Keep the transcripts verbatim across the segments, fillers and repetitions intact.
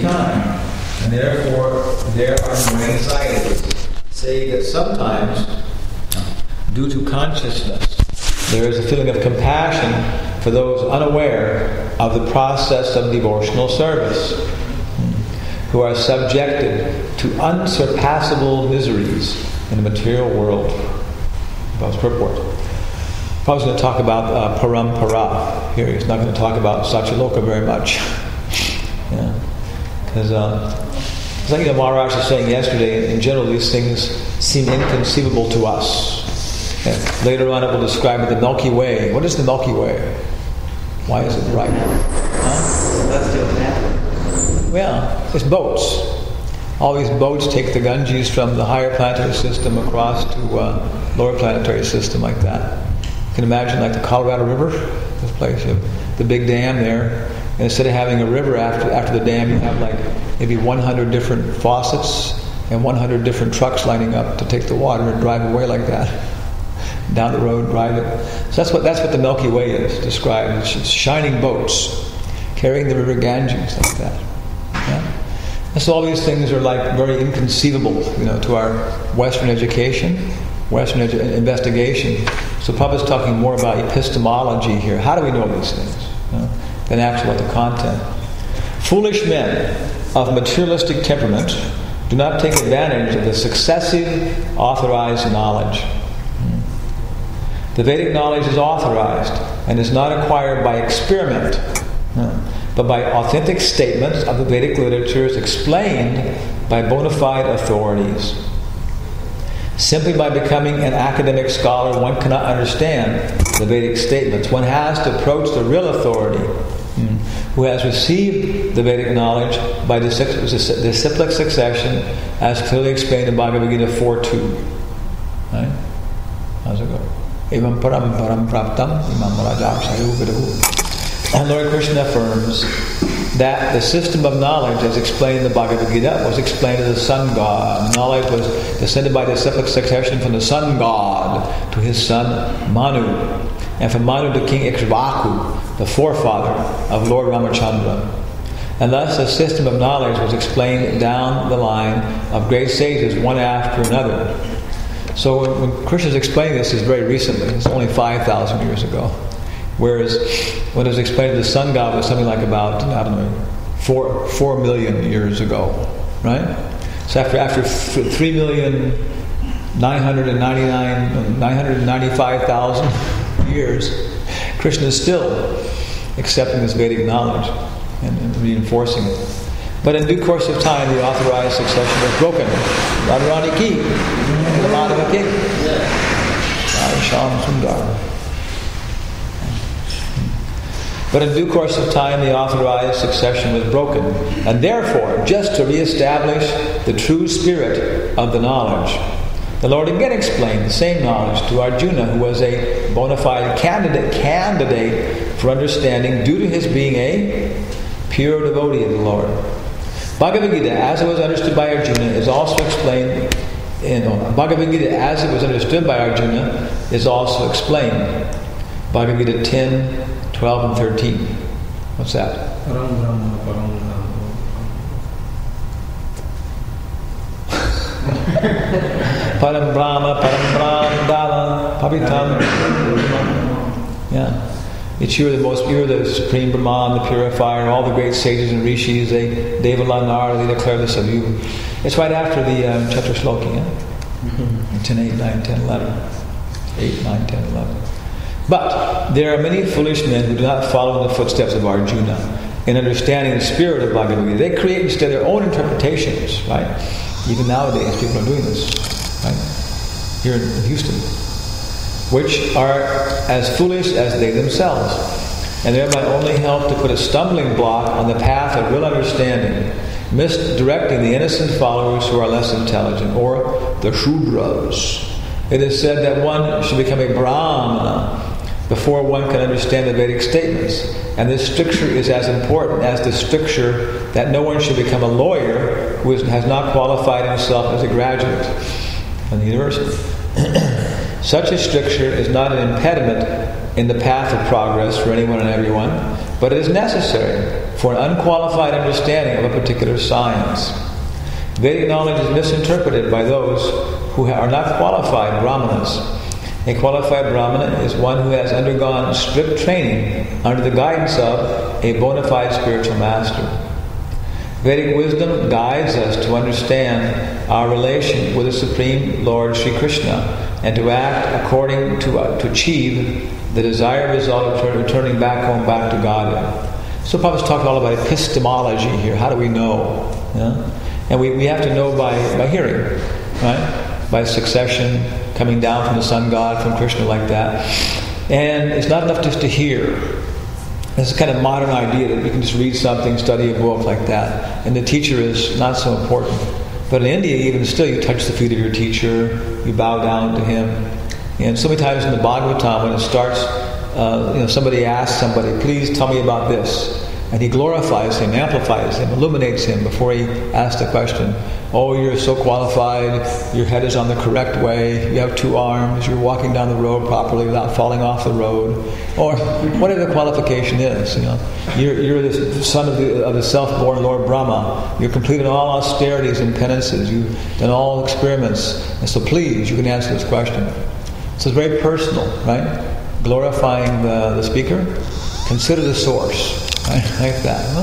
time. And therefore, there are no anxieties. Say that sometimes, due to consciousness, there is a feeling of compassion for those unaware of the process of devotional service, who are subjected to unsurpassable miseries in the material world. That's purport. Prabhupada's going to talk about uh, parampara here. He's not going to talk about Satyaloka very much. Yeah. Because, uh, it's like, you know, Maharaj was saying yesterday, in general, these things seem inconceivable to us. And later on, it will describe the Milky Way. What is the Milky Way? Why is it bright? Huh? Well, it's boats. All these boats take the Ganges from the higher planetary system across to uh, lower planetary system, like that. You can imagine, like the Colorado River, this place, you have the big dam there. And instead of having a river after after the dam, you have like maybe one hundred different faucets and one hundred different trucks lining up to take the water and drive away like that. Down the road, drive it. So that's what that's what the Milky Way is described. It's shining boats carrying the river Ganges like that. Yeah? And so all these things are like very inconceivable, you know, to our Western education, Western edu- investigation. So Prabhupada's talking more about epistemology here. How do we know these things? You know, than actually what the content. Foolish men of materialistic temperament do not take advantage of the successive authorized knowledge. The Vedic knowledge is authorized and is not acquired by experiment, but by authentic statements of the Vedic literatures explained by bona fide authorities. Simply by becoming an academic scholar, one cannot understand the Vedic statements. One has to approach the real authority, who has received the Vedic knowledge by disciplic succession, as clearly explained in Bhagavad Gita four two. Right? How's it go? Evam param param praptam imam rajakshayu vidahu. And Lord Krishna affirms that the system of knowledge, as explained in the Bhagavad Gita, was explained to the sun god. Knowledge was descended by disciplic succession from the sun god to his son Manu, and from Manu to King Ikshvaku, the forefather of Lord Ramachandra. And thus the system of knowledge was explained down the line of great sages, one after another. So when, when Krishna's explaining this, is very recently. It's only five thousand years ago. Whereas when it was explained to the sun god, it was something like about, I don't know, four, four million years ago. Right? So after, after three million nine hundred ninety-nine, nine hundred ninety-five thousand years, Krishna is still accepting this Vedic knowledge and, and reinforcing it. But in due course of time, the authorized succession was broken. Radharani ki, the Madhava ki, Radha Shyam Sundar. But in due course of time, the authorized succession was broken. And therefore, just to reestablish the true spirit of the knowledge, the Lord again explained the same knowledge to Arjuna, who was a bona fide candidate, candidate for understanding due to his being a pure devotee of the Lord. Bhagavad Gita, as it was understood by Arjuna, is also explained in oh, Bhagavad Gita, as it was understood by Arjuna, is also explained. Bhagavad Gita ten, twelve, and thirteen. What's that? Param Brahma, Param Param Brahma, Param Brahma, Pavitam. Yeah. It's you're the most, you're the supreme Brahman, the purifier. All the great sages and rishis, they Devala Nara, they declare this of you. It's right after the um, Chatra Shloki, yeah? Mm-hmm. ten, eight, nine, ten, eleven. eight, nine, ten, eleven. But there are many foolish men who do not follow in the footsteps of Arjuna in understanding the spirit of Bhagavad Gita. They create instead their own interpretations, right? Even nowadays, people are doing this, right? Here in Houston, which are as foolish as they themselves, and thereby only help to put a stumbling block on the path of real understanding, misdirecting the innocent followers who are less intelligent, or the Shudras. It is said that one should become a Brahmana before one can understand the Vedic statements. And this stricture is as important as the stricture that no one should become a lawyer who has not qualified himself as a graduate from the university. Such a stricture is not an impediment in the path of progress for anyone and everyone, but it is necessary for an unqualified understanding of a particular science. Vedic knowledge is misinterpreted by those who are not qualified brahmanas. A qualified brahmana is one who has undergone strict training under the guidance of a bona fide spiritual master. Vedic wisdom guides us to understand our relation with the Supreme Lord Sri Krishna and to act according to uh, to achieve the desired result of return, returning back home, back to Godhead. So Prabhupada's talking all about epistemology here. How do we know? Yeah? And we, we have to know by, by hearing, right? By succession, coming down from the sun god, from Krishna like that. And it's not enough just to hear. This is a kind of modern idea that you can just read something, study a book like that, and the teacher is not so important. But in India, even still, you touch the feet of your teacher, you bow down to him. And so many times in the Bhagavatam, when it starts, uh, you know, somebody asks somebody, please tell me about this. And he glorifies him, amplifies him, illuminates him before he asks the question. Oh, you're so qualified, your head is on the correct way, you have two arms, you're walking down the road properly without falling off the road. Or whatever the qualification is, you know. You're, you're the son of the, of the self-born Lord Brahma. You've completed all austerities and penances. You've done all experiments. And so please, you can answer this question. So it's very personal, right? Glorifying the, the speaker. Consider the source. Right? Like that. Huh?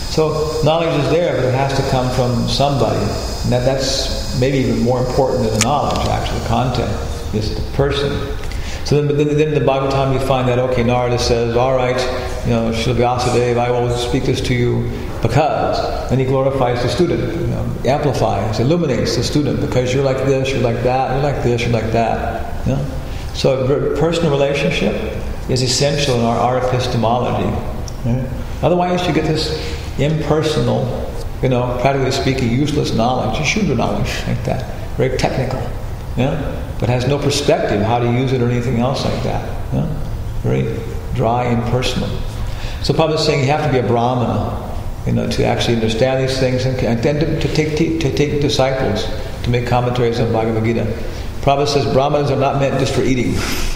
So knowledge is there, but it has to come from somebody. And that, that's maybe even more important than the knowledge, actually, the content, is the person. So then, then, then in the Bhagavatam you find that, okay, Narada says, all right, you know, Srila Vyasadeva, I will speak this to you because. Then he glorifies the student, you know, amplifies, illuminates the student, because you're like this, you're like that, you're like this, you're like that. You know? So a personal relationship is essential in our, our epistemology. Right? Otherwise you get this impersonal, you know, practically speaking, useless knowledge, Shudra knowledge, like that. Very technical. Yeah? But has no perspective how to use it or anything else like that. Yeah? Very dry and impersonal. So Prabhupada is saying you have to be a brahmana, you know, to actually understand these things and, and then to, to take to take disciples to make commentaries on Bhagavad Gita. Prabhupada says Brahmanas are not meant just for eating,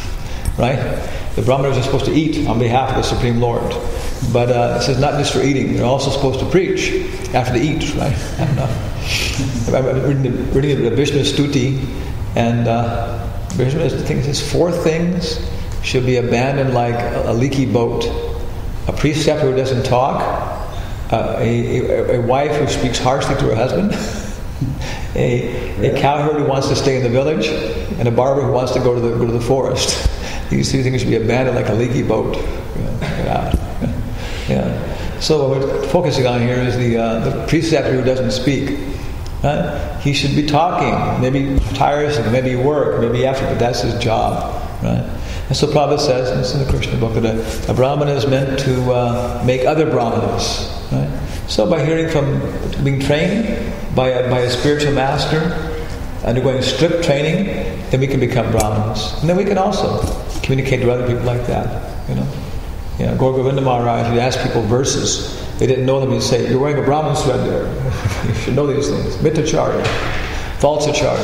right? The Brahmanas are supposed to eat on behalf of the Supreme Lord. But uh, it says not just for eating, they're also supposed to preach after they eat, right? I don't know. I'm reading the, reading the Vishnu Stuti, and uh, Vishnu says four things should be abandoned like a, a leaky boat. A preceptor who doesn't talk, uh, a, a, a wife who speaks harshly to her husband, a, a cowherd who wants to stay in the village, and a barber who wants to go to the, go to the forest. These three things should be abandoned like a leaky boat. You know, get out. Yeah. So what we're focusing on here is the uh, the preceptor who doesn't speak. Right? He should be talking, maybe tiresome, maybe work, maybe effort, but that's his job. Right? And so Prabhupada says, and it's in the Krishna book, that a, a brahmana is meant to uh, make other brahmanas. Right? So by hearing from, being trained by a, by a spiritual master, undergoing strict training, then we can become brahmanas. And then we can also communicate to other people like that. You know. You know, Gaur Govinda Maharaj, he'd ask people verses. They didn't know them. He'd say, you're wearing a Brahmin thread there. You should know these things. Mitacharya, Falsacharya.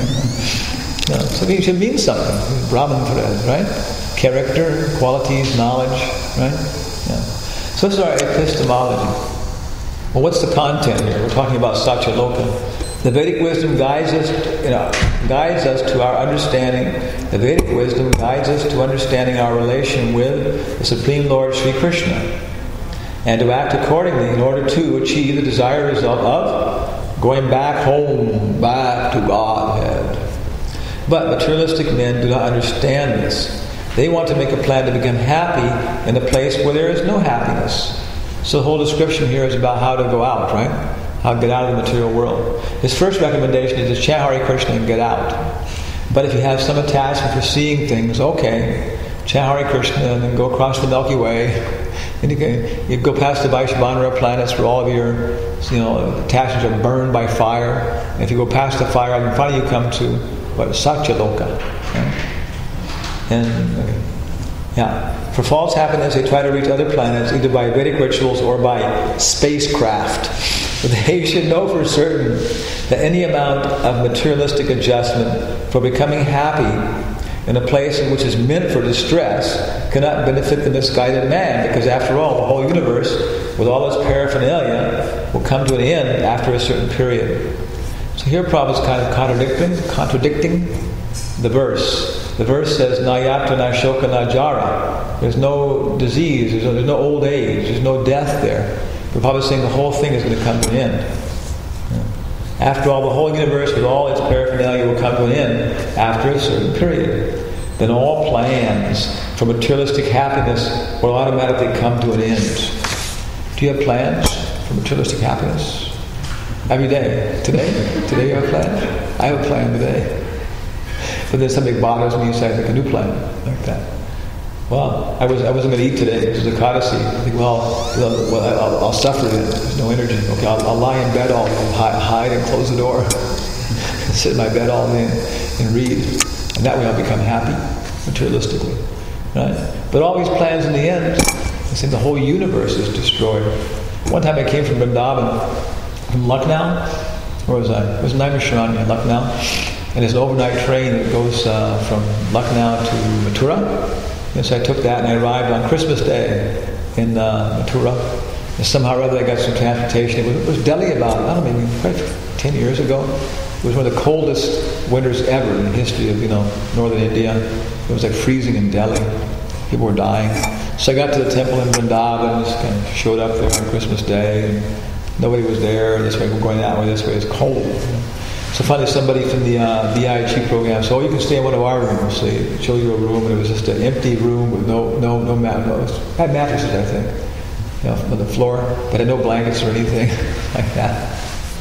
Right? You know, so it should mean something. Brahmin thread, right? Character, qualities, knowledge, right? Yeah. So this is our epistemology. Well, what's the content here? We're talking about Satyaloka. The Vedic wisdom guides us, you know, guides us to our understanding. The Vedic wisdom guides us to understanding our relation with the Supreme Lord Sri Krishna, and to act accordingly in order to achieve the desired result of going back home, back to Godhead. But materialistic men do not understand this. They want to make a plan to become happy in a place where there is no happiness. So the whole description here is about how to go out, right? How to get out of the material world. His first recommendation is to chant Hare Krishna and get out. But if you have some attachment for seeing things, okay, chant Hare Krishna and then go across the Milky Way, and you can you go past the Vaishvanara planets where all of your, you know, attachments are burned by fire. And if you go past the fire, in front of you come to what Satyaloka. Right? And okay. Yeah. For false happiness, they try to reach other planets either by Vedic rituals or by spacecraft. But they should know for certain that any amount of materialistic adjustment for becoming happy in a place which is meant for distress cannot benefit the misguided man, because after all, the whole universe, with all its paraphernalia, will come to an end after a certain period. So here Prabhupada is kind of contradicting, contradicting the verse. The verse says, Nayatra na shoka na jara. There's no disease, there's no, there's no old age, there's no death there. But Prabhupada is saying the whole thing is going to come to an end. After all, the whole universe with all its paraphernalia will come to an end after a certain period. Then all plans for materialistic happiness will automatically come to an end. Do you have plans for materialistic happiness? Every day. Today? Today you have a plan? I have a plan today. But then something bothers me, so I make a new plan like that. Well, I, was, I wasn't going to eat today. This is a Ekadasi. I think, well, well I'll, I'll suffer then. There's no energy. Okay, I'll, I'll lie in bed all day, hide and close the door, sit in my bed all day and, and read. And that way I'll become happy, materialistically. Right? But all these plans in the end, I think the whole universe is destroyed. One time I came from Vrindavan, from Lucknow. Where was I? It was Naimisharanya, Lucknow. And there's an overnight train that goes uh, from Lucknow to Mathura. And so I took that and I arrived on Christmas Day in uh, Mathura. And somehow or other I got some transportation. It was, it was Delhi about, I don't know, maybe probably ten years ago. It was one of the coldest winters ever in the history of, you know, northern India. It was like freezing in Delhi. People were dying. So I got to the temple in Vrindavan, just kind of showed up there on Christmas Day, and nobody was there. This way, we're going that way, this way, it's cold. You know? So finally somebody from the uh, V I G program said, oh, you can stay in one of our rooms. So they showed you a room, and it was just an empty room with no no no mat. No, had mattresses, I think, you know, on the floor, but had no blankets or anything like that.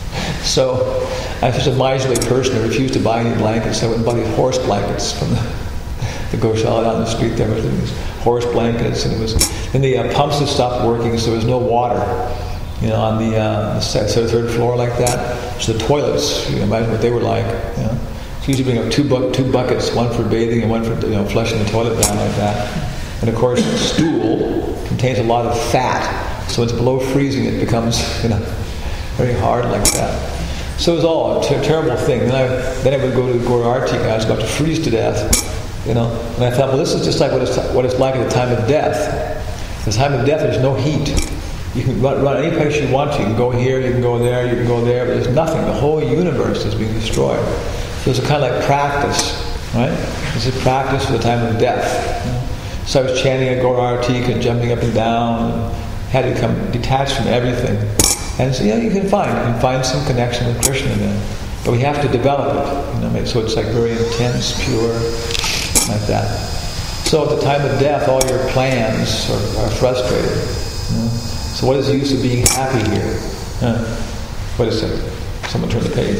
So I was such a miserly person. I refused to buy any blankets. I went and bought these horse blankets from the, the Goshala down the street there. With these horse blankets, and it was then the uh, pumps had stopped working, so there was no water. You know, on the, uh, the second, third floor like that. So the toilets, you can imagine what they were like. You know. So you usually bring up two, bu- two buckets, one for bathing and one for, you know, flushing the toilet down like that. And of course, stool contains a lot of fat, so it's below freezing. It becomes, you know, very hard like that. So it was all a ter- terrible thing. Then I then I would go to the Gaur Arti, I was about to freeze to death. You know, and I thought, well, this is just like what it's what it's like at the time of death. At the time of death, there's no heat. You can run, run any place you want to. You can go here, you can go there, you can go there, but there's nothing. The whole universe is being destroyed. So it's a kind of like practice, right? This is practice for the time of death. You know? So I was chanting a Gaur Arti and jumping up and down, and had to become detached from everything. And so, yeah, you can find, you can find some connection with Krishna then. But we have to develop it, you know, so it's like very intense, pure, like that. So at the time of death, all your plans are, are frustrated. You know? So what is the use of being happy here? Uh, what is it? Someone turn the page.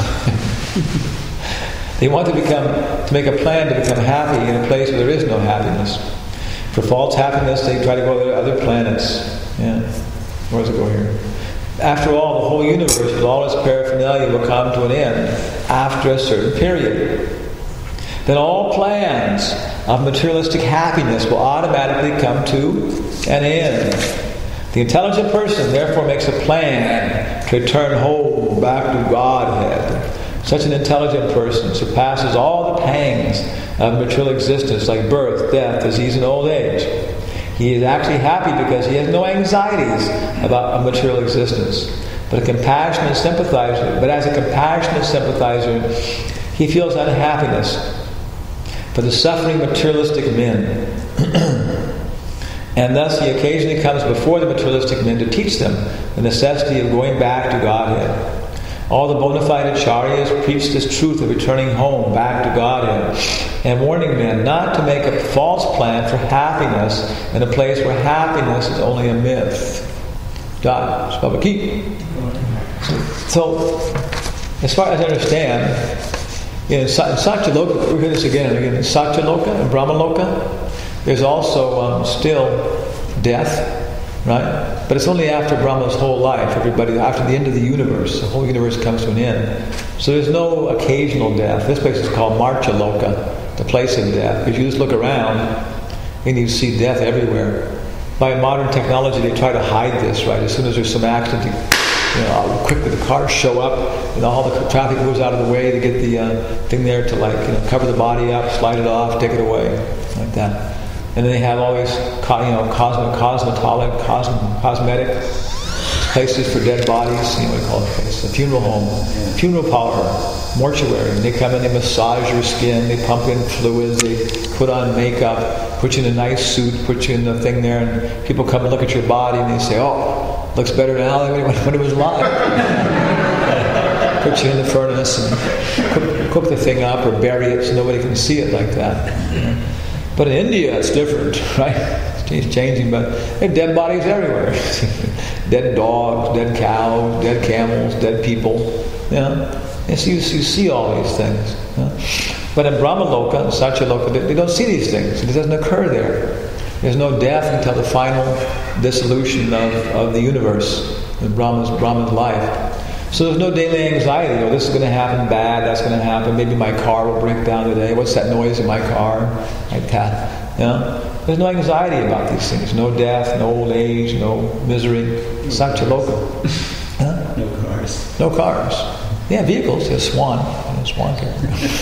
They want to become, to make a plan to become happy in a place where there is no happiness. For false happiness, they try to go to other planets. Yeah. Where does it go here? After all, the whole universe with all its paraphernalia will come to an end after a certain period. Then all plans of materialistic happiness will automatically come to an end. The intelligent person therefore makes a plan to return home back to Godhead. Such an intelligent person surpasses all the pangs of material existence like birth, death, disease, and old age. He is actually happy because he has no anxieties about a material existence. But a compassionate sympathizer, but as a compassionate sympathizer, he feels unhappiness for the suffering materialistic men. And thus he occasionally comes before the materialistic men to teach them the necessity of going back to Godhead. All the bona fide acharyas preach this truth of returning home back to Godhead and warning men not to make a false plan for happiness in a place where happiness is only a myth. Jai Swabaki. So, as far as I understand, in Satyaloka, we hear this again and again, in Satyaloka and Brahmaloka, there's also um, still death, right? But it's only after Brahma's whole life, everybody, after the end of the universe, the whole universe comes to an end. So there's no occasional death. This place is called Marchaloka, the place of death. Because you just look around and you see death everywhere. By modern technology, they try to hide this, right? As soon as there's some accident, you know, how quickly the cars show up, and all the traffic moves out of the way to get the uh, thing there to like you know cover the body up, slide it off, take it away, like that. And then they have all these, co- you know, cosmo, cosmetolic, cosm, cosmetic places for dead bodies. You know what you call it? Place, a funeral home, yeah. Funeral parlor, mortuary. And they come in, they massage your skin, they pump in fluids, they put on makeup, put you in a nice suit, put you in the thing there, and people come and look at your body and they say, "Oh, looks better now than when, when it was live." Put you in the furnace and cook, cook the thing up or bury it so nobody can see it like that. You know? But in India, it's different, right? It's changing, but there are dead bodies everywhere. Dead dogs, dead cows, dead camels, dead people. You know? And so you, you see all these things. You know? But in Brahmaloka and Satyaloka, they, they don't see these things. It doesn't occur there. There's no death until the final dissolution of, of the universe, in Brahma's, Brahma's life. So there's no daily anxiety. Oh, this is going to happen bad, that's going to happen. Maybe my car will break down today. What's that noise in my car? Like that. You know? There's no anxiety about these things. No death, no old age, no misery. Satyaloka. Huh? No cars. No cars. Yeah, vehicles. Yeah, swan. Yeah, swan car.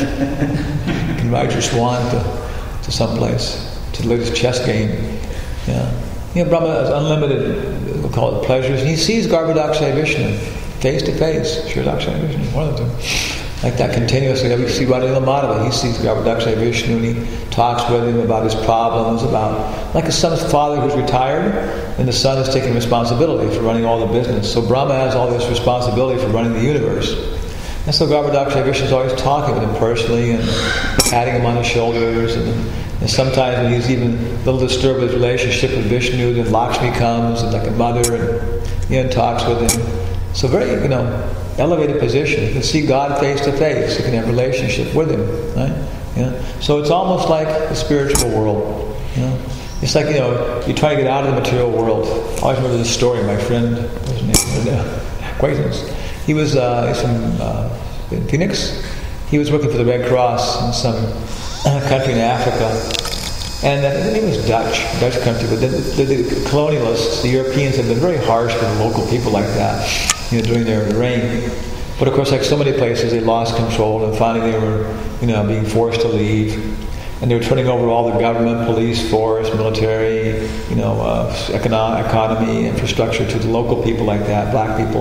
You can ride your swan to, to someplace, to the latest chess game. Yeah. You know, Brahma has unlimited, we'll call it pleasures. And he sees Garbhodakshaya Vishnu face to face. Shirodakshaya Vishnu, one of them. Like that continuously. We see Radha Madhava. He sees Garbhodakshaya Vishnu and he talks with him about his problems, about like a son's father who's retired and the son is taking responsibility for running all the business. So Brahma has all this responsibility for running the universe. And so Garbhodakshaya Vishnu is always talking with him personally and patting him on the shoulders. And, and sometimes when he's even a little disturbed with his relationship with Vishnu, then Lakshmi comes and like a mother and, you know, talks with him. So very, you know, elevated position. You can see God face to face. You can have a relationship with Him, right? Yeah. So it's almost like the spiritual world. You know, it's like you know, you try to get out of the material world. I always remember this story. My friend, what's his name? Uh, acquaintance. He was uh, he's from uh, in Phoenix. He was working for the Red Cross in some uh, country in Africa. And uh, he was Dutch, Dutch country, but the, the, the colonialists, the Europeans, have been very harsh with the local people like that, you know, during their reign. But of course, like so many places, they lost control, and finally they were, you know, being forced to leave. And they were turning over all the government, police, force, military, you know, uh, economic, economy, infrastructure to the local people like that, black people.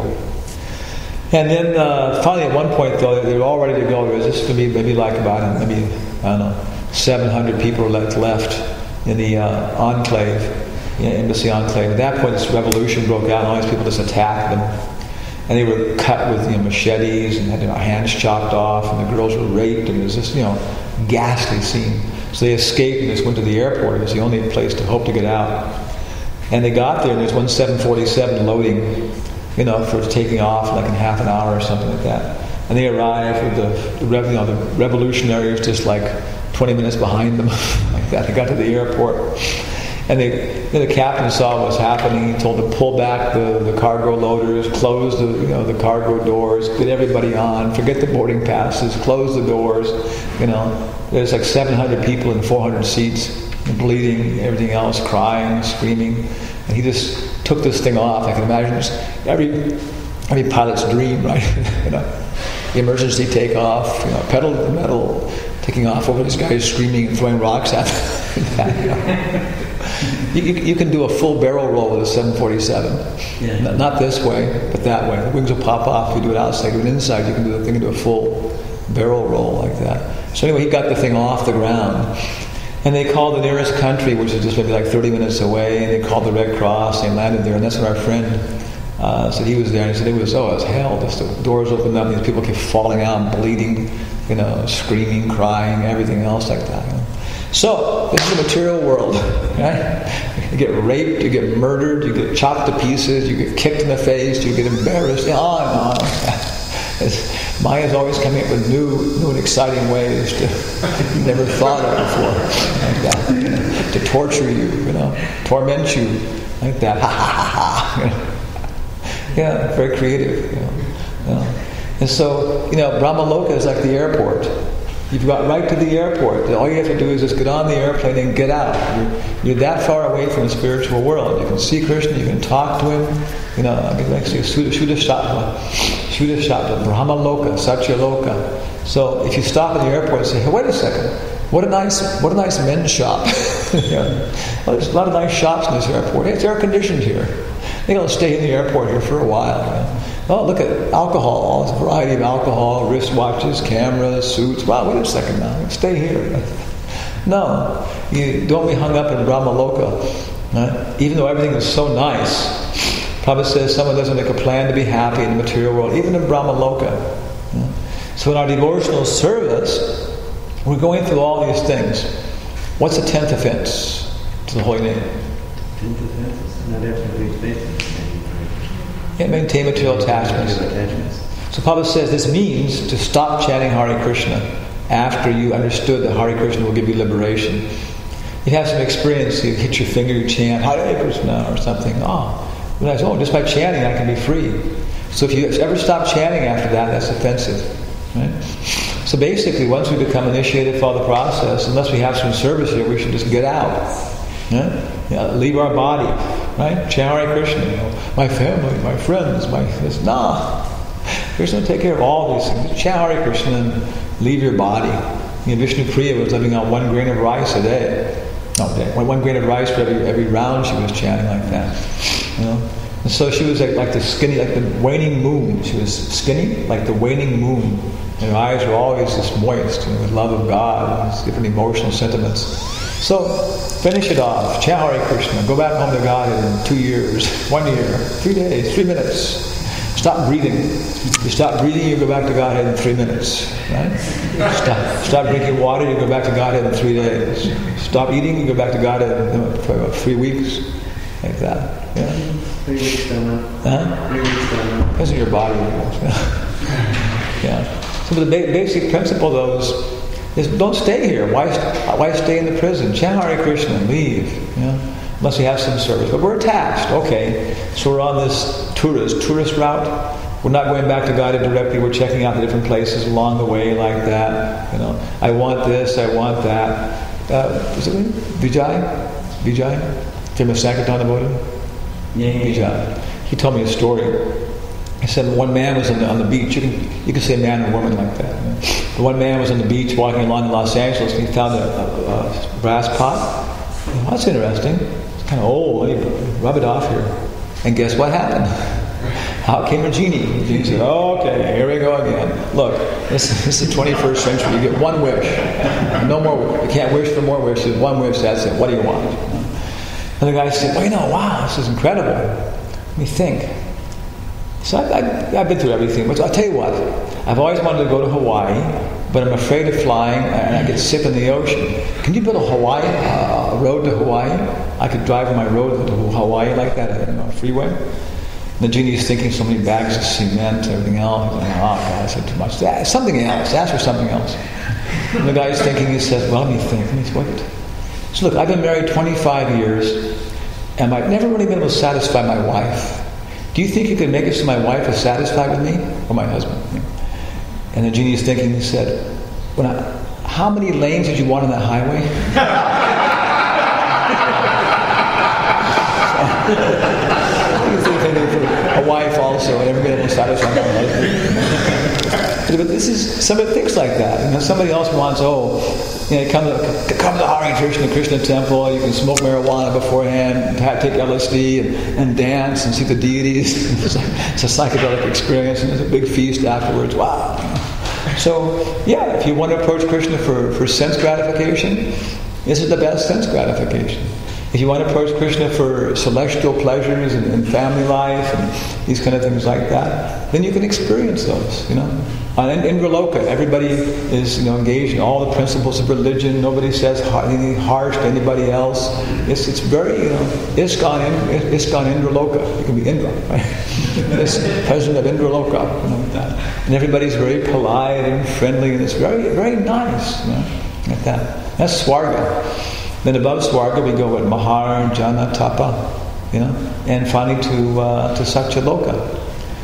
And then uh, finally, at one point, though, they were all ready to go. There was just going to be maybe like about, maybe, I don't know, seven hundred people left left in the uh, enclave, you know, embassy enclave. At that point, this revolution broke out, and all these people just attacked them. And they were cut with you know, machetes and had their hands chopped off, and the girls were raped, and it was this, you know, ghastly scene. So they escaped and just went to the airport. It was the only place to hope to get out. And they got there, and there's one seven forty-seven loading, you know, for taking off like in half an hour or something like that. And they arrived with the, the, you know, the revolutionaries just like twenty minutes behind them, like that. They got to the airport, and they, you know, the captain saw what was happening. He told them to pull back the, the cargo loaders, close the you know the cargo doors, get everybody on, forget the boarding passes, close the doors. You know, there's like seven hundred people in four hundred seats, bleeding, everything else, crying, screaming, and he just took this thing off. I can imagine this, every every pilot's dream, right? You know, the emergency takeoff, you know, pedal to the metal. Taking off over this guy who's screaming and throwing rocks at him. you, you, you can do a full barrel roll with a seven forty-seven. Yeah. Not, not this way, but that way. The wings will pop off. If you do it outside, do it inside, you can do the thing into a full barrel roll like that. So anyway, he got the thing off the ground. And they called the nearest country, which is just maybe like thirty minutes away, and they called the Red Cross, and they landed there, and that's when our friend uh, said he was there, and he said it was, oh, it was hell. Just the doors opened up, and these people kept falling out, bleeding, you know, screaming, crying, everything else like that. You know? So, this is the material world, right? You get raped, you get murdered, you get chopped to pieces, you get kicked in the face, you get embarrassed, on and on. Maya's always coming up with new, new and exciting ways to you never thought of before, like that, you know, to torture you, you know, torment you, like that, ha ha ha ha. You know? Yeah, very creative, you know. You know. And so, you know, Brahmaloka is like the airport. You've got right to the airport. All you have to do is just get on the airplane and get out. You're, you're that far away from the spiritual world. You can see Krishna, you can talk to him. You know, I mean, actually, Shuddha-sattva, Shuddha-sattva, Brahma Loka, Satya Loka. So if you stop at the airport and say, hey, wait a second, what a nice, what a nice men's shop. You know, well, there's a lot of nice shops in this airport. Hey, it's air conditioned here. They're going to stay in the airport here for a while. You know? Oh, look at alcohol, all this variety of alcohol, wristwatches, cameras, suits. Wow, wait a second now, stay here. No, you don't be hung up in Brahma Loka. Right? Even though everything is so nice, Prabhupada says someone doesn't make a plan to be happy in the material world, even in Brahma Loka. Yeah? So in our devotional service, we're going through all these things. What's the tenth offense to the holy name? Tenth offense is not having to faith. Yeah, maintain material attachments. So Prabhupada says this means to stop chanting Hare Krishna after you understood that Hare Krishna will give you liberation. You have some experience, you hit your finger, you chant Hare Krishna or something. Oh, realize, oh, just by chanting I can be free. So if you ever stop chanting after that, that's offensive. Right? So basically, once we become initiated, follow the process, unless we have some service here, we should just get out. Yeah? Yeah, leave our body, right? Chant Hare Krishna, you know, my family, my friends, my this. Nah, Krishna will take care of all these things. Chant Hare Krishna and leave your body. You know, Vishnu Priya was living on one grain of rice a day. No, day. One grain of rice for every every round she was chanting like that. You know, and so she was like, like the skinny, like the waning moon. She was skinny, like the waning moon. And her eyes were always just moist, you know, with love of God, and different emotional sentiments. So, finish it off. Chant Hare Krishna. Go back home to God in two years, one year, three days, three minutes. Stop breathing. You stop breathing, you go back to Godhead in three minutes. Right? Stop, stop drinking water, you go back to Godhead in three days. Stop eating, you go back to Godhead in for about three weeks. Like that. Yeah. Three weeks done. Huh? Three weeks done. Because of your body. Yeah. So the ba- basic principle, though, is is don't stay here. Why, why stay in the prison? Chant Hare Krishna and leave. You know, unless you have some service. But we're attached. Okay, so we're on this tourist tourist route. We're not going back to Godhead directly. We're checking out the different places along the way, like that. You know, I want this. I want that. Uh, is it Vijay? Vijay, famous Sankirtan devotee. Yeah, yeah, yeah. Vijay. He told me a story. He said one man was on the, on the beach. You can you can say man or woman like that. You know. The one man was on the beach walking along in Los Angeles, and he found a, a, a brass pot. He said, well, that's interesting. It's kind of old. Let me rub it off here. And guess what happened? Out came a genie. The genie said, oh, okay, here we go again. Look, this, this is the twenty-first century. You get one wish. No more. You can't wish for more wishes. One wish, that's it. What do you want? And the guy said, well, you know, wow, this is incredible. Let me think. So I, I, I've been through everything. But I'll tell you what. I've always wanted to go to Hawaii, but I'm afraid of flying and I get sick in the ocean. Can you build a Hawaii, uh, a road to Hawaii? I could drive on my road to Hawaii like that, you know, a freeway. And the genie is thinking so many bags of cement, everything else. He's like, oh God, I said too much. Something else. Ask for something else. And the guy is thinking. He says, well, let me think. Let me wait. So look, I've been married twenty-five years, and I've never really been able to satisfy my wife. Do you think you could make it so my wife is satisfied with me or my husband? And the genie is thinking. He said, well, now, how many lanes did you want on that highway? A wife also, and everybody will satisfy my husband. But this is somebody thinks like that. You know, somebody else wants, oh, you know, come to come to the Hare Krishna Krishna temple. You can smoke marijuana beforehand, take L S D, and, and dance and see the deities. It's a, it's a psychedelic experience, and there's a big feast afterwards. Wow. So, yeah, if you want to approach Krishna for, for sense gratification, this is the best sense gratification. If you want to approach Krishna for celestial pleasures and, and family life and these kind of things like that, then you can experience those, you know. On Indraloka, everybody is, you know, engaged in all the principles of religion. Nobody says anything harsh to anybody else. It's it's very, you know, ISKCON, ISKCON Indraloka. You can be Indra, right? This president of Indraloka, you know, like that. And everybody's very polite and friendly, and it's very, very nice, you know, like that. That's Swarga. Then above Swarga we go with Mahar, Jana, Tapa, you know, and finally to uh, to Satyaloka.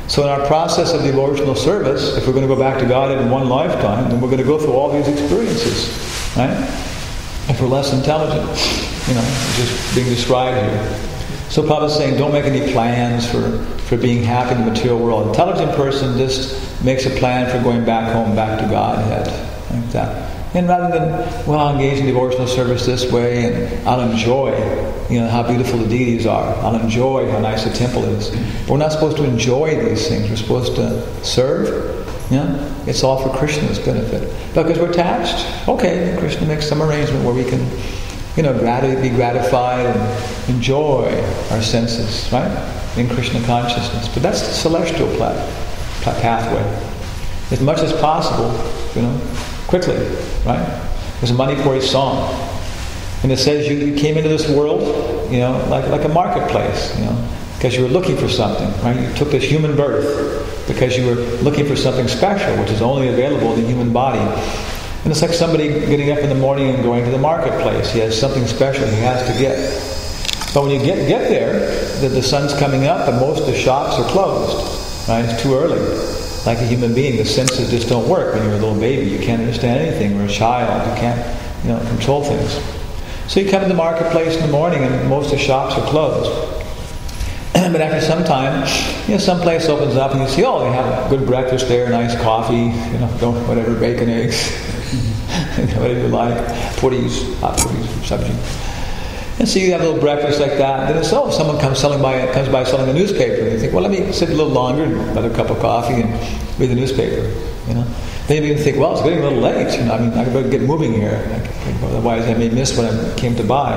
So in our process of devotional service, if we're going to go back to God in one lifetime, then we're going to go through all these experiences, right? If we're less intelligent, you know, it's just being described here. So Prabhupada's saying, don't make any plans for, for being happy in the material world. An intelligent person just makes a plan for going back home, back to Godhead, like that. And rather than, well, I'll engage in devotional service this way, and I'll enjoy, you know, how beautiful the deities are. I'll enjoy how nice the temple is. But we're not supposed to enjoy these things. We're supposed to serve. You know? It's all for Krishna's benefit. Because we're attached. Okay, then Krishna makes some arrangement where we can, you know, grat- be gratified and enjoy our senses, right? In Krishna consciousness. But that's the celestial pla- pla- pathway. As much as possible, you know, quickly, right? There's a Manipuri song, and it says you, you came into this world, you know, like like a marketplace, you know, because you were looking for something, right? You took this human birth because you were looking for something special, which is only available in the human body. And it's like somebody getting up in the morning and going to the marketplace. He has something special he has to get. But when you get get there, the, the sun's coming up, and most of the shops are closed, right? It's too early. Like a human being, the senses just don't work. When you're a little baby, you can't understand anything. Or a child, you can't, you know, control things. So you come to the marketplace in the morning, and most of the shops are closed. But after some time, you know, some place opens up, and you see, oh, they have good breakfast there, nice coffee, you know, don't, whatever, bacon, eggs, whatever you like, puris, hot puris, sabji. And so you have a little breakfast like that, and then it's, oh, someone comes selling by comes by selling a newspaper, and you think, well, let me sit a little longer, another cup of coffee, and read the newspaper, you know. Then you even think, well, it's getting a little late, you know. I mean, I better get moving here, otherwise I may miss what I came to buy.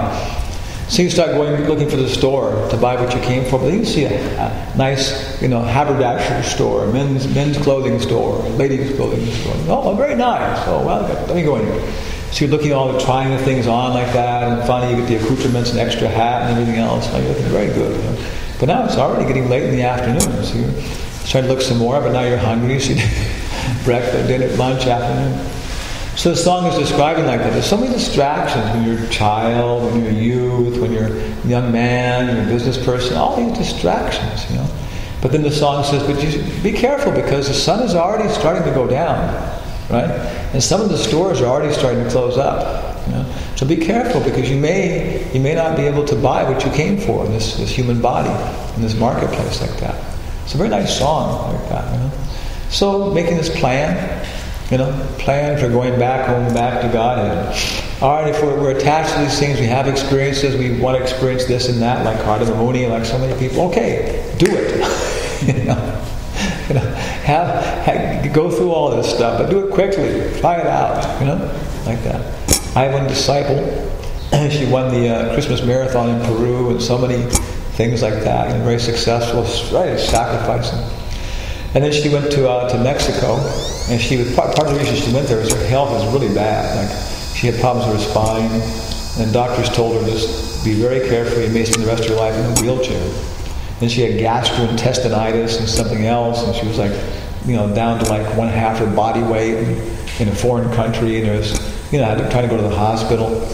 So you start going looking for the store to buy what you came for, but then you see a, a nice, you know, haberdashery store, men's men's clothing store, ladies' clothing store. Oh, very nice. Oh, well, let me go in here. So you're looking at all the, trying the things on like that, and finally you get the accoutrements, an extra hat, and everything else. Now you're looking very good. You know? But now it's already getting late in the afternoon, so you're trying to look some more, but now you're hungry, so you breakfast, dinner, lunch, afternoon. So the song is describing like that. There's so many distractions when you're a child, when you're a youth, when you're a young man, you're a business person, all these distractions, you know. But then the song says, but you be careful because the sun is already starting to go down, right? And some of the stores are already starting to close up, you know. So be careful because you may you may not be able to buy what you came for in this, this human body, in this marketplace like that. It's a very nice song like that, you know. So making this plan, you know, plan for going back home, back to Godhead. All right, if we're, we're attached to these things, we have experiences, we want to experience this and that, like Kardama Muni, like so many people. Okay, do it. you know, you know have, have go through all this stuff, but do it quickly. Try it out. You know, like that. I have one disciple. She won the uh, Christmas marathon in Peru, and so many things like that. And very successful, right? Sacrificing. And then she went to uh, to Mexico, and she was part, part of the reason she went there was her health was really bad. Like she had problems with her spine, and doctors told her just be very careful. You may spend the rest of your life in a wheelchair. Then she had gastrointestinitis and something else, and she was like, you know, down to like one half her body weight in, in a foreign country, and there was, you know, trying to go to the hospital.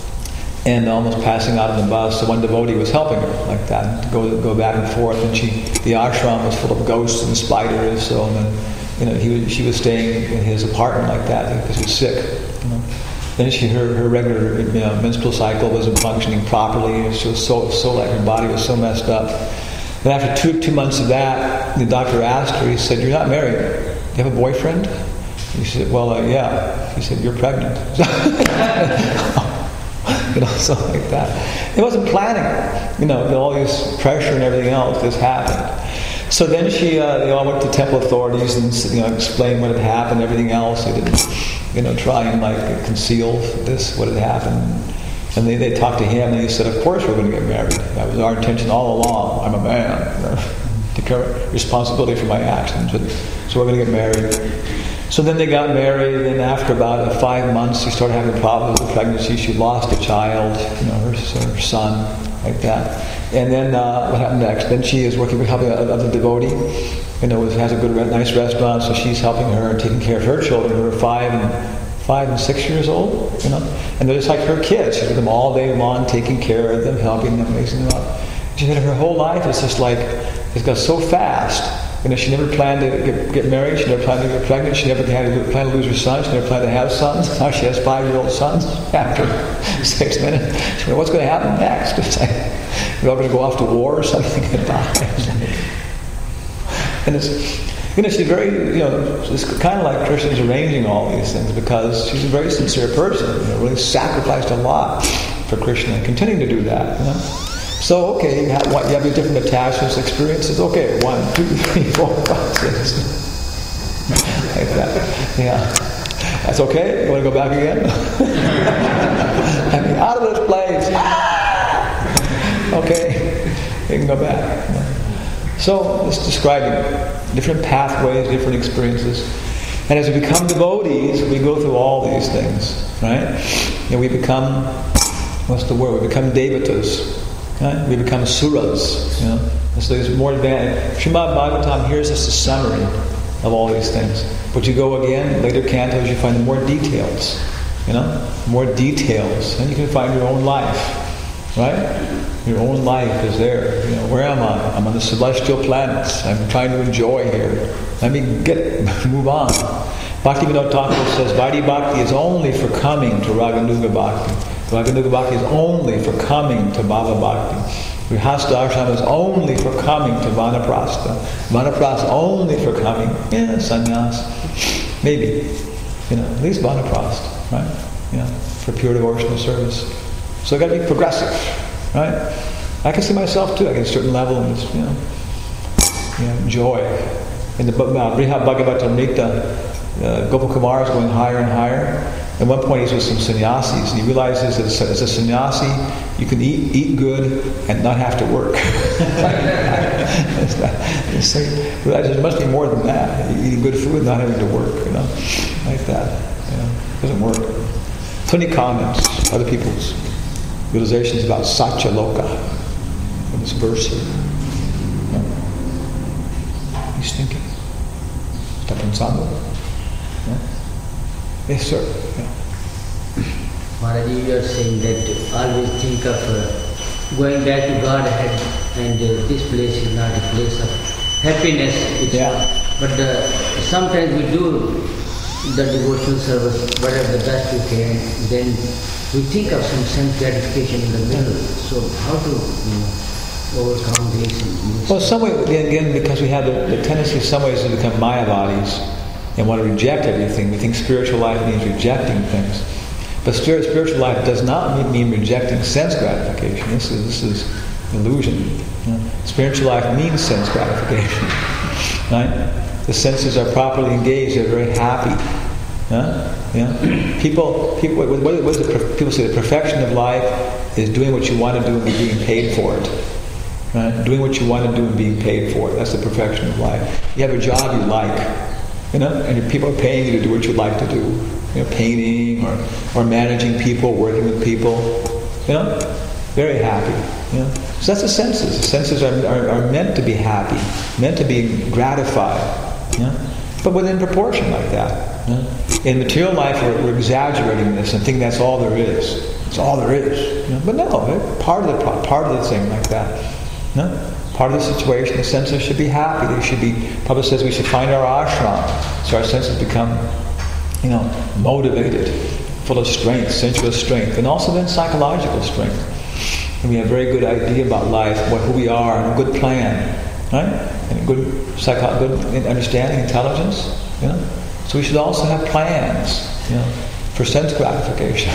And almost passing out on the bus. So one devotee was helping her like that, to go go back and forth. And she, the ashram was full of ghosts and spiders. So and then, you know, he was, she was staying in his apartment like that because he was sick. You know. Then she, her her regular, you know, menstrual cycle wasn't functioning properly. She was so so like her body was so messed up. Then after two two months of that, the doctor asked her. He said, "You're not married. Do you have a boyfriend?" She said, "Well, uh, yeah." He said, "You're pregnant." You know, something like that. It wasn't planning. You know, all this pressure and everything else just happened. So then she, uh, they all went to temple authorities and, you know, explained what had happened, everything else. They didn't, you know, try and like conceal this, what had happened. And they, they talked to him, and he said, "Of course we're going to get married. That was our intention all along. I'm a man, you know, to carry responsibility for my actions. So we're going to get married." So then they got married, and after about uh, five months, she started having problems with the pregnancy. She lost a child, you know, her, her son, like that. And then uh, what happened next? Then she is working with helping another devotee, you know, has a good, nice restaurant, so she's helping her and taking care of her children who are five and five and six years old, you know. And they're just like her kids. She's with them all day long, taking care of them, helping them, raising them up. She said her whole life is just like, it's got so fast. You know, she never planned to get, get married. She never planned to get pregnant. She never had to plan to lose her son. She never planned to have sons. Now she has five-year-old sons after six minutes. She went, what's going to happen next? It's like, we're all going to go off to war or something and die. And it's, you know, she's very, you know, it's kind of like Krishna's arranging all these things because she's a very sincere person. You know, really sacrificed a lot for Krishna and continuing to do that. You know? So, okay, you have, what, you have your different attachments, experiences. Okay, one, two, three, four, five, six. Like that. Yeah. That's okay? You want to go back again? I mean, out of this place. Okay, you can go back. So, it's describing different pathways, different experiences. And as we become devotees, we go through all these things, right? And we become, what's the word? We become devatas. Right? We become suras, you know. And so there's more advantage. Srimad Bhagavatam, here's just a summary of all these things. But you go again, later cantos, you find more details, you know, more details. And you can find your own life, right? Your own life is there. You know, where am I? I'm on the celestial planets. I'm trying to enjoy here. Let me get, move on. Bhaktivinoda Thakur says, Vaidhi Bhakti is only for coming to Raganuga Bhakti. Raganuga Bhakti is only for coming to Bhava Bhakti. Grihastha Ashrama is only for coming to Vanaprastha. Vanaprastha only for coming, yeah, sannyas. Maybe, you know, at least Vanaprastha, right? You know, for pure devotional service. So I've got to be progressive, right? I can see myself too. I get a certain level and just, you know, you know, joy. In the uh, Brihad Bhagavatamrita, uh, Gopakumar is going higher and higher. At one point he's with some sannyasis, and he realizes that as a sannyasi, you can eat eat good and not have to work. It's not, it's like, he realizes there must be more than that. Eating good food and not having to work, you know, like that. You know, it doesn't work. So many comments, other people's realizations about Satya Loka in this verse here. You know, he's thinking. Está pensando. Yeah. Yes, sir. Yeah. Maharaj, you are saying that always think of uh, going back to Godhead, and uh, this place is not a place of happiness. It's yeah. Not. But uh, sometimes we do the devotional service, whatever the best we can. Then we think of some sense gratification in the middle. So how to, you know, overcome this? And well, some way again, because we have the, the tendency, in some ways, to become mayavadis and want to reject everything. We think spiritual life means rejecting things. But spiritual life does not mean, mean rejecting sense gratification. This is, this is illusion. You know? Spiritual life means sense gratification. Right? The senses are properly engaged, they're very happy. Huh? Yeah? People, people, what, what is the, people say the perfection of life is doing what you want to do and being paid for it. Right? Doing what you want to do and being paid for it. That's the perfection of life. You have a job you like. You know, and people are paying you to do what you like to do. You know, painting or, or managing people, working with people. You know, very happy. You know, so that's the senses. The senses are, are, are meant to be happy, meant to be gratified. You know, but within proportion like that. You know? In material life, we're, we're exaggerating this and think that's all there is. It's all there is. You know? But no, part of the part of the thing like that. You know? Part of the situation, the senses should be happy. They should be. Prabhupada says we should find our ashram, so our senses become, you know, motivated, full of strength, sensuous strength, and also then psychological strength. And we have a very good idea about life, what who we are, and a good plan, right? And a good psycho, good understanding, intelligence. You know, so we should also have plans, you know, for sense gratification.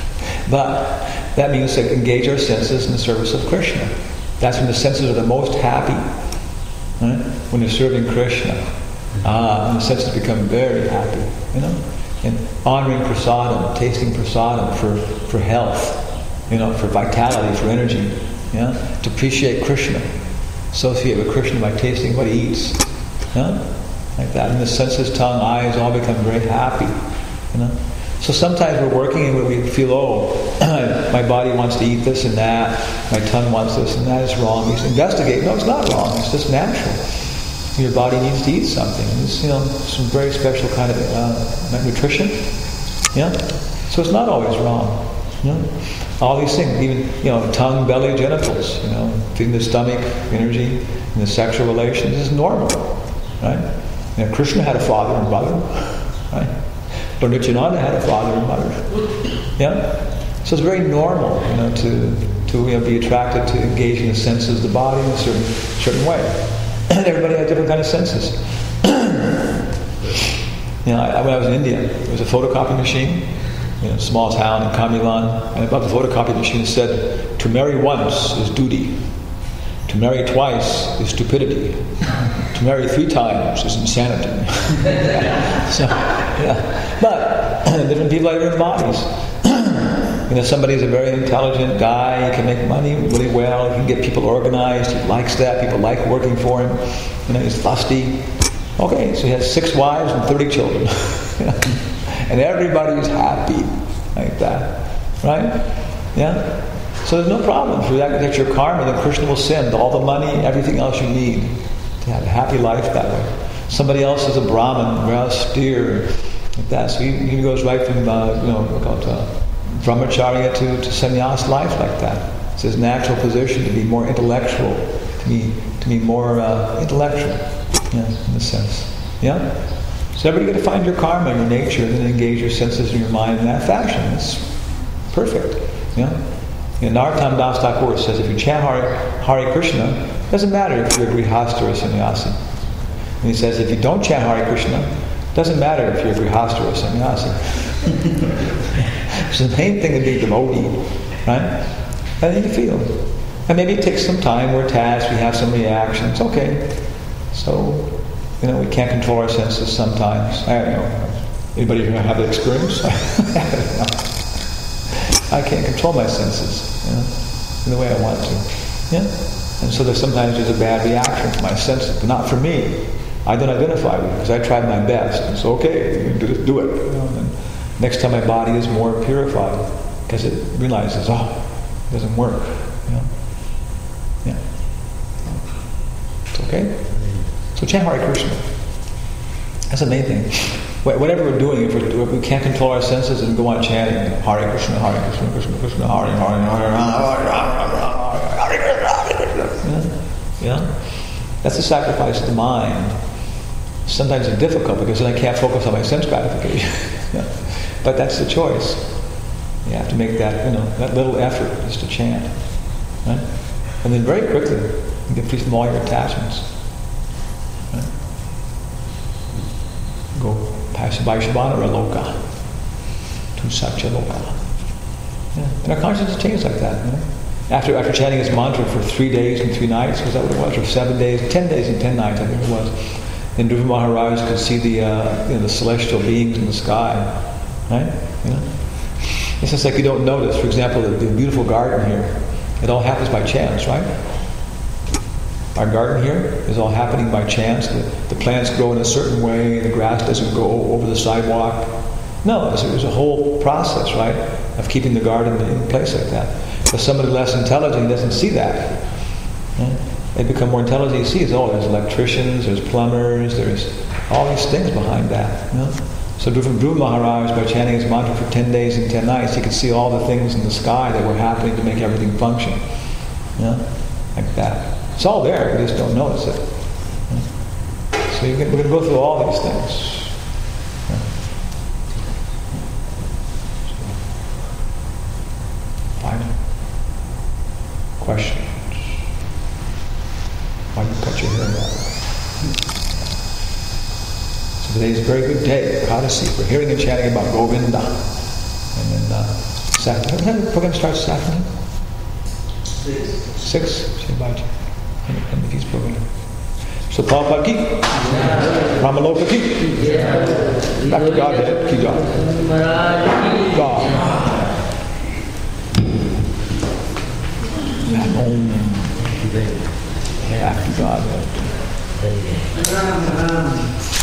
But that means to engage our senses in the service of Krishna. That's when the senses are the most happy, right? When they're serving Krishna. Ah, and the senses become very happy, you know? And honoring prasadam, tasting prasadam for, for health, you know, for vitality, for energy, yeah? To appreciate Krishna. Associate with Krishna by tasting what he eats, yeah? Like that. And the senses, tongue, eyes all become very happy, you know? So sometimes we're working and we feel, oh, my body wants to eat this and that, my tongue wants this and that, it's wrong. We investigate, no, it's not wrong, it's just natural. Your body needs to eat something. It's, you know, some very special kind of uh, nutrition. Yeah? So it's not always wrong. You know? All these things, even, you know, tongue, belly, genitals, you know, feeding the stomach, energy, and the sexual relations is normal. right? You know, Krishna had a father and mother, right? Lord Nityananda had a father and mother, yeah. So it's very normal, you know, to to you know, be attracted to engage in the senses of the body in a certain certain way. And everybody had different kind of senses. You know, I, when I was in India, there was a photocopy machine, you know, small town in Kamilan, and above the photocopy machine it said, "To marry once is duty. To marry twice is stupidity. To marry three times is insanity." So, yeah. But different people have different bodies. You know, somebody's a very intelligent guy, he can make money really well, he can get people organized, he likes that, people like working for him. You know, he's lusty. Okay, so he has six wives and thirty children. And everybody's happy like that. Right? Yeah? So there's no problem. If you that's your karma, then Krishna will send all the money, everything else you need to have a happy life that way. Somebody else is a Brahmin, very austere, like that. So he, he goes right from, uh, you know, what's called uh, brahmacharya to, to sannyas life like that. It's his natural position to be more intellectual, to be to be more uh, intellectual, yeah, in a sense. Yeah? So everybody got to find your karma, your nature, and then engage your senses and your mind in that fashion. It's perfect. Yeah? You know, Narottam Das Thakur says if you chant Hare, Hare Krishna, it doesn't matter if you're a grihastha or a sannyasi. And he says if you don't chant Hare Krishna, it doesn't matter if you're a grihastha or a sannyasi. So the main thing is being devotee, right? And then you feel. And maybe it takes some time, we're attached, we have some reactions, okay. So, you know, we can't control our senses sometimes. I don't know. Anybody here have that experience? I can't control my senses, you know, in the way I want to. Yeah? And so there's sometimes there's a bad reaction to my senses, but not for me. I don't identify with it because I tried my best. And so, okay, you do, do it. You know, and next time my body is more purified because it realizes, oh, it doesn't work. You know? Yeah. It's okay. So chant Hare Krishna. That's the main thing. Whatever we're doing, if, we're, if we can't control our senses and go on chanting Hare Krishna, Hare Krishna, Krishna Krishna, Hare Hare, Hare Hare, Hare Krishna. Yeah? That's the sacrifice of the mind. Sometimes it's difficult because then I can't focus on my sense gratification. Yeah. But that's the choice. You have to make that, you know, that little effort just to chant. Right? And then very quickly you get free from all your attachments. Right? Go past Vaishnavana Loka to Satya Loka. Yeah. And our consciousness changes like that. You know? After after chanting his mantra for three days and three nights, was that what it was? Or seven days, ten days and ten nights, I think it was. Then Dhruva Maharaj could see the uh, you know, the celestial beings in the sky. Right? You know? It's just like you don't notice. For example, the, the beautiful garden here, it all happens by chance, right? Our garden here is all happening by chance. The, the plants grow in a certain way, the grass doesn't go over the sidewalk. No, there's, there's a whole process, right, of keeping the garden in place like that. But somebody less intelligent doesn't see that. Right? They become more intelligent, he sees, oh, there's electricians, there's plumbers, there's all these things behind that. You know? So from Dhruva Maharaj, by chanting his mantra for ten days and ten nights, he could see all the things in the sky that were happening to make everything function. You know? Like that. It's all there, we just don't notice it. So you can, we're going to go through all these things. Fine. Questions? Why do you cut your hair that way? So today's a very good day, Ekadasi. We're hearing and chanting about Govinda. And then, uh, Saturday. What time the program starts this afternoon? Six. Six? Say bye to and the peace program. So Prabhupada ki, Ramaloka ki, back to Godhead ki God. God. Back to Godhead.